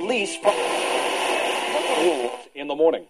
unleashed from in the morning.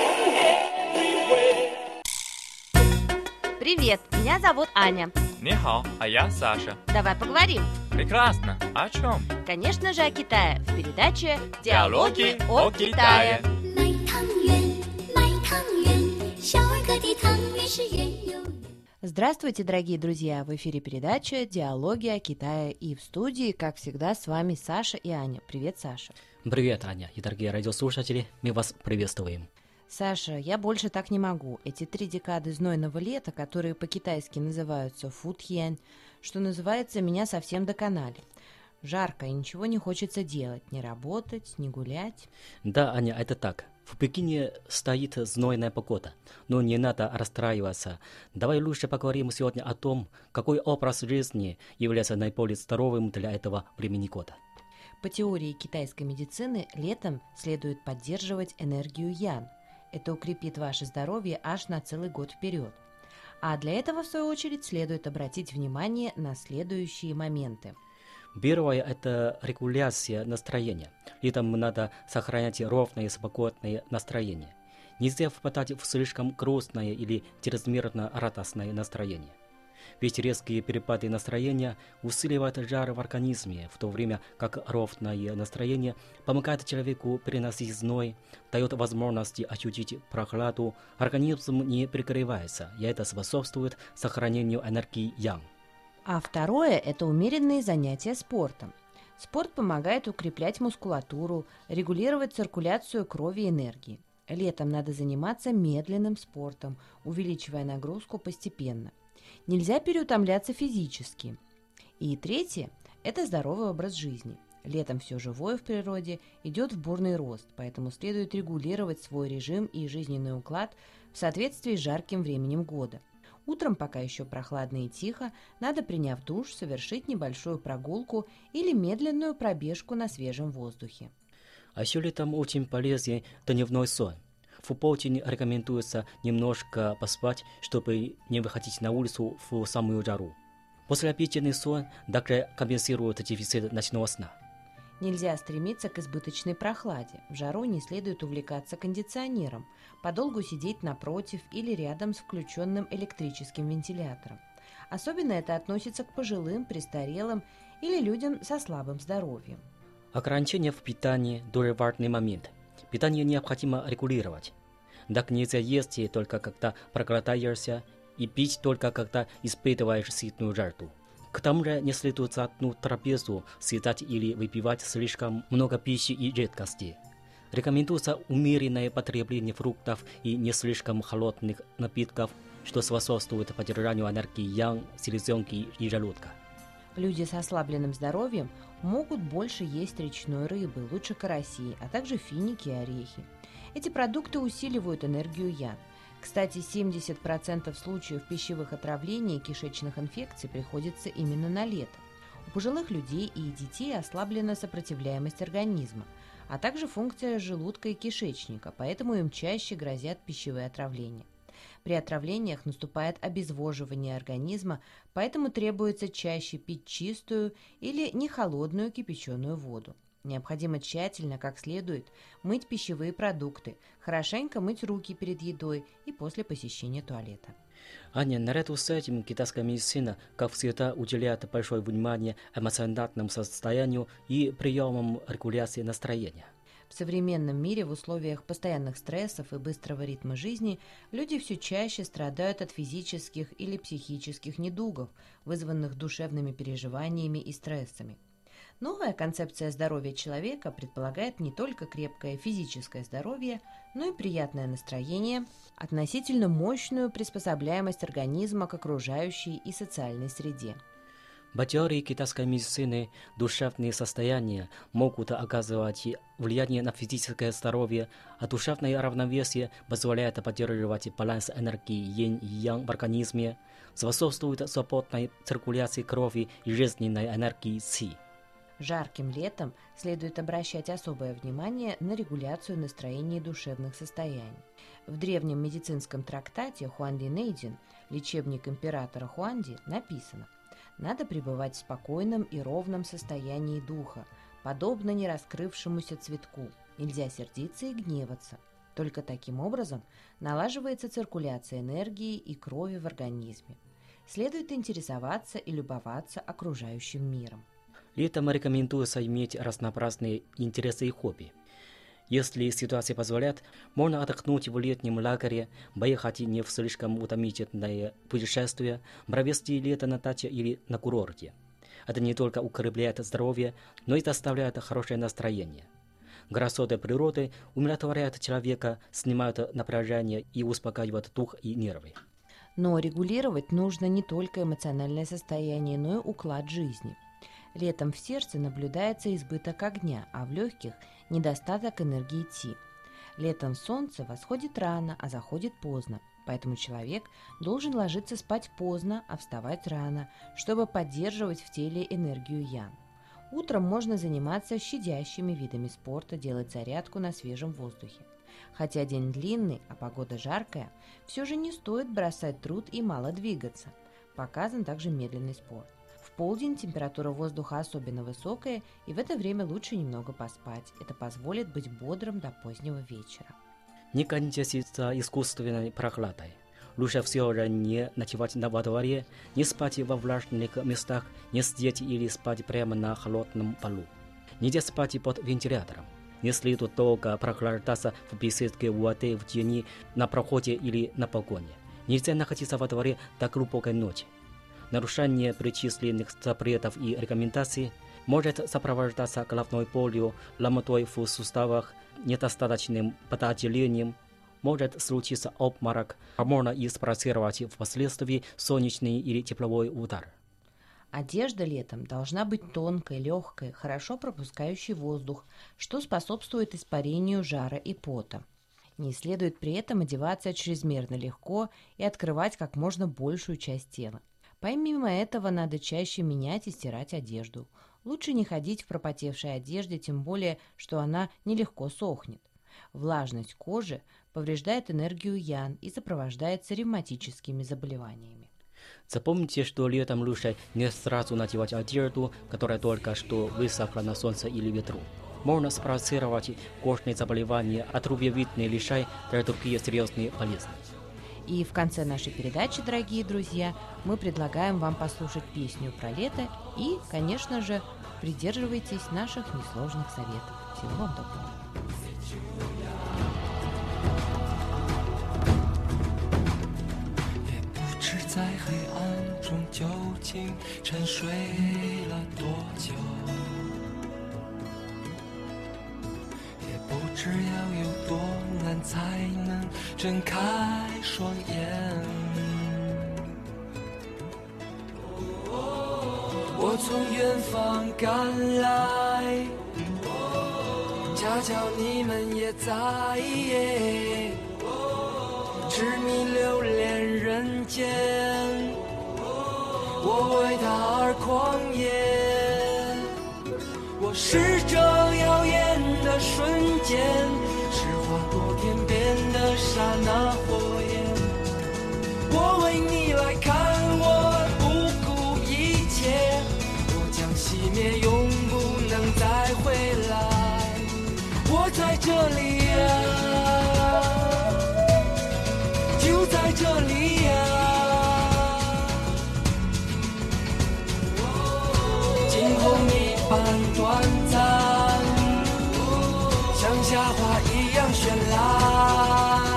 Привет, меня зовут Аня. 你好, а я Саша. Давай поговорим. Прекрасно. О чем? Конечно же, о Китае в передаче Диалоги о Китае. 卖汤圆，卖汤圆，小儿科的汤圆是圆又圆。 Здравствуйте, дорогие друзья! В эфире передача «Диалоги о Китае». И в студии, как всегда, с вами Саша и Аня. Привет, Саша. Привет, Аня, и дорогие радиослушатели, мы вас приветствуем. Саша, я больше так не могу. Эти 3 декады знойного лета, которые по-китайски называются футьянь, что называется, меня совсем доконали. Жарко, и ничего не хочется делать, ни работать, ни гулять. Да, Аня, это так. В Пекине стоит знойная погода, но не надо расстраиваться. Давай лучше поговорим сегодня о том, какой образ жизни является наиболее здоровым для этого времени года. По теории китайской медицины, летом следует поддерживать энергию ян. Это укрепит ваше здоровье аж на целый год вперед. А для этого, в свою очередь, следует обратить внимание на следующие моменты. Первое – это регуляция настроения. Летом надо сохранять ровное и спокойное настроение. Нельзя впадать в слишком грустное или чрезмерно радостное настроение. Ведь резкие перепады настроения усиливают жар в организме, в то время как ровное настроение помогает человеку переносить зной, дает возможность ощутить прохладу, организм не перегревается, и это способствует сохранению энергии ян. А второе – это умеренные занятия спортом. Спорт помогает укреплять мускулатуру, регулировать циркуляцию крови и энергии. Летом надо заниматься медленным спортом, увеличивая нагрузку постепенно. Нельзя переутомляться физически. И третье – это здоровый образ жизни. Летом все живое в природе идет в бурный рост, поэтому следует регулировать свой режим и жизненный уклад в соответствии с жарким временем года. Утром, пока еще прохладно и тихо, надо, приняв душ, совершить небольшую прогулку или медленную пробежку на свежем воздухе. А еще летом очень полезен дневной сон. В полдень рекомендуется немножко поспать, чтобы не выходить на улицу в самую жару. Послеобеденный сон также компенсирует дефицит ночного сна. Нельзя стремиться к избыточной прохладе. В жару не следует увлекаться кондиционером, подолгу сидеть напротив или рядом с включенным электрическим вентилятором. Особенно это относится к пожилым, престарелым или людям со слабым здоровьем. Ограничения в питании – тоже важный момент. Питание необходимо регулировать. Так нельзя есть только когда проголодаешься и пить только когда испытываешь сильную жажду. К тому же не следует за одну трапезу съедать или выпивать слишком много пищи и жидкости. Рекомендуется умеренное потребление фруктов и не слишком холодных напитков, что способствует поддержанию энергии ян, селезенки и желудка. Люди с ослабленным здоровьем могут больше есть речной рыбы, лучше карасей, а также финики и орехи. Эти продукты усиливают энергию ян. Кстати, 70% случаев пищевых отравлений и кишечных инфекций приходится именно на лето. У пожилых людей и детей ослаблена сопротивляемость организма, а также функция желудка и кишечника, поэтому им чаще грозят пищевые отравления. При отравлениях наступает обезвоживание организма, поэтому требуется чаще пить чистую или нехолодную кипяченую воду. Необходимо тщательно, как следует, мыть пищевые продукты, хорошенько мыть руки перед едой и после посещения туалета. Аня, наряду с этим китайская медицина, как всегда, уделяет большое внимание эмоциональному состоянию и приемам регуляции настроения. В современном мире в условиях постоянных стрессов и быстрого ритма жизни люди все чаще страдают от физических или психических недугов, вызванных душевными переживаниями и стрессами. Новая концепция здоровья человека предполагает не только крепкое физическое здоровье, но и приятное настроение, относительно мощную приспособляемость организма к окружающей и социальной среде. По теории китайской медицины душевные состояния могут оказывать влияние на физическое здоровье, а душевное равновесие позволяет поддерживать баланс энергии йин и ян в организме, способствует свободной циркуляции крови и жизненной энергии ци. Жарким летом следует обращать особое внимание на регуляцию настроения и душевных состояний. В древнем медицинском трактате Хуанди Нэйдин «Лечебник императора Хуанди» написано: надо пребывать в спокойном и ровном состоянии духа, подобно нераскрывшемуся цветку. Нельзя сердиться и гневаться. Только таким образом налаживается циркуляция энергии и крови в организме. Следует интересоваться и любоваться окружающим миром. Летом рекомендуется иметь разнообразные интересы и хобби. Если ситуация позволяет, можно отдохнуть в летнем лагере, поехать не в слишком утомительное путешествие, провести лето на даче или на курорте. Это не только укрепляет здоровье, но и доставляет хорошее настроение. Красоты природы умиротворяют человека, снимают напряжение и успокаивают дух и нервы. Но регулировать нужно не только эмоциональное состояние, но и уклад жизни. Летом в сердце наблюдается избыток огня, а в легких – недостаток энергии Ти. Летом солнце восходит рано, а заходит поздно, поэтому человек должен ложиться спать поздно, а вставать рано, чтобы поддерживать в теле энергию Ян. Утром можно заниматься щадящими видами спорта, делать зарядку на свежем воздухе. Хотя день длинный, а погода жаркая, все же не стоит бросать труд и мало двигаться. Показан также медленный спорт. В полдень температура воздуха особенно высокая, и в это время лучше немного поспать. Это позволит быть бодрым до позднего вечера. Не контеститься искусственной прохладой. Лучше всего же не ночевать во дворе, не спать во влажных местах, не сидеть или спать прямо на холодном полу. Нельзя спать под вентилятором. Не следует долго прохлаждаться в беседке воды в тени, на проходе или на погоне. Нельзя находиться во дворе до глубокой ночи. Нарушение перечисленных запретов и рекомендаций может сопровождаться головной болью, ломотой в суставах, недостаточным потоотделением, может случиться обморок, а можно и спровоцировать впоследствии солнечный или тепловой удар. Одежда летом должна быть тонкой, легкой, хорошо пропускающей воздух, что способствует испарению жара и пота. Не следует при этом одеваться чрезмерно легко и открывать как можно большую часть тела. Помимо этого, надо чаще менять и стирать одежду. Лучше не ходить в пропотевшей одежде, тем более, что она нелегко сохнет. Влажность кожи повреждает энергию Ян и сопровождается ревматическими заболеваниями. Запомните, что летом лучше не сразу надевать одежду, которая только что высохла на солнце или ветру. Можно спровоцировать кожные заболевания, отрубьевидный лишай и другие серьезные болезни. И в конце нашей передачи, дорогие друзья, мы предлагаем вам послушать песню про лето и, конечно же, придерживайтесь наших несложных советов. Всего вам доброго. 在黑暗中究竟沉睡了多久，也不知要有多难才能睁开双眼。我从远方赶来，恰巧你们也在，痴迷流连人间，我为他而狂野。我是这耀眼的瞬间，是划过天边的刹那火焰。我为你来看，我不顾一切，我将熄灭，永不能再回来。我在这里啊，就在这里啊，今后你般短暂，像夏花一样绚烂。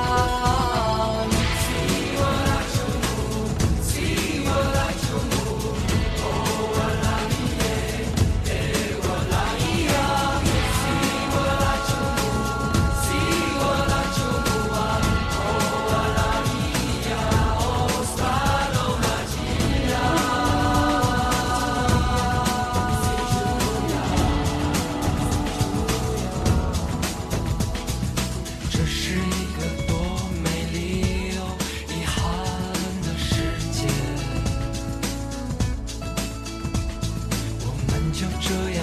就这